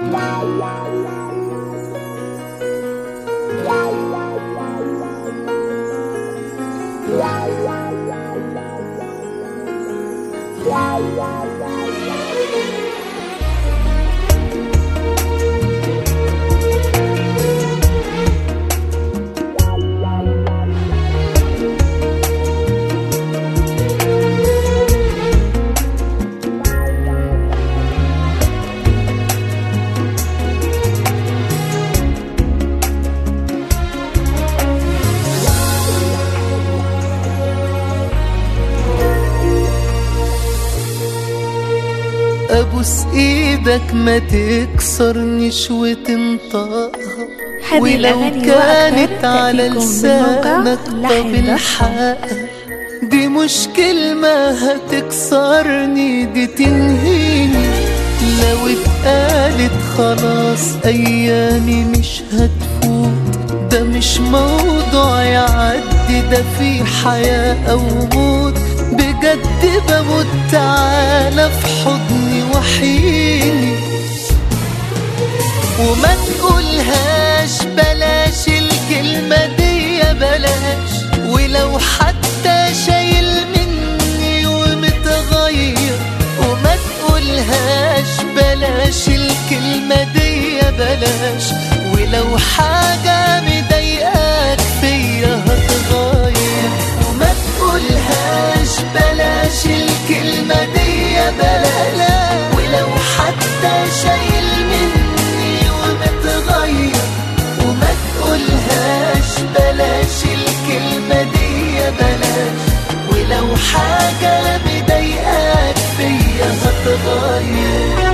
ابوس ايدك ما تكسرنيش وتنطقها، ولو كانت على لسانك طب الحقها. دي مش كلمة هتكسرني، دي تنهيني. لو اتقالت خلاص ايامي مش هتفوت. ده مش موضوع يعدي، ده في حياة او موت. بجد بموت، تعالى في حضني وحيني. وما تقولهاش بلاش الكلمة دي بلاش، ولو حتى شايل مني ومتغير. وما تقولهاش بلاش الكلمة دي بلاش، ولو حاجة مضايقاك فيا هتغير. وما تقولهاش بلاش الكلمة دي بلاش، ولو حتى شايل مني ومتغير. وما تقولهاش بلاش الكلمة دي بلاش، ولو حاجة مضايقاك فيا هتغير.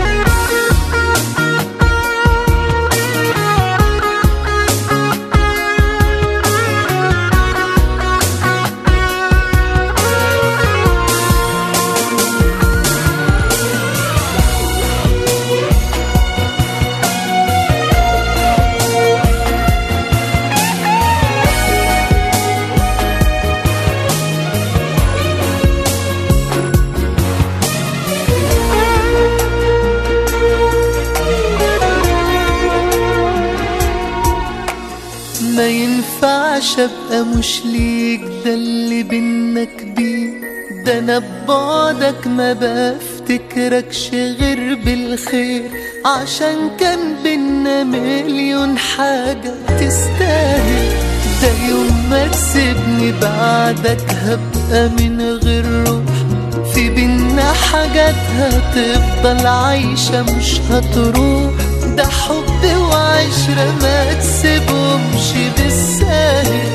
ما ينفعش ابقى مش ليك، ده اللي بينا كبير. ده انا ببعدك ما بفتكركش غير بالخير، عشان كان بينا مليون حاجة تستاهل. ده يوم ما تسيبني بعدك هبقى من غير روح. في بينا حاجات هتفضل عايشة مش هتروح. ده حب وعشرة ما تسيبهمش بالساهل.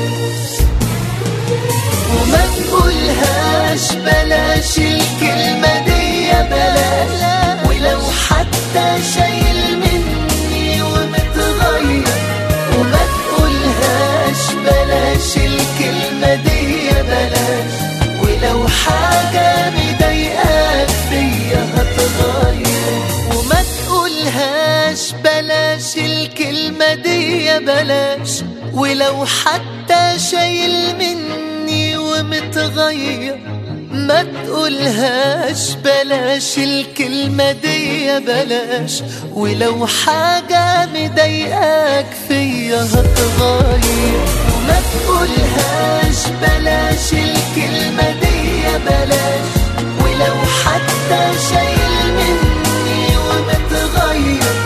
وما تقولهاش بلاش الكلمة دي بلاش، ولو حتى شايل مني ومتغير. وما تقولهاش بلاش الكلمة دي بلاش، ولو حاجة مضايقاك فيا هتغير. وما تقولهاش بلاش الكلمة دي بلاش، ولو حتى شايل مني ومتغير. ما تقولهاش بلاش الكلمة دي بلاش، ولو حاجة مضايقاك فيا هتغير. وما تقولهاش بلاش الكلمة دي بلاش، ولو حتى شايل مني ومتغير.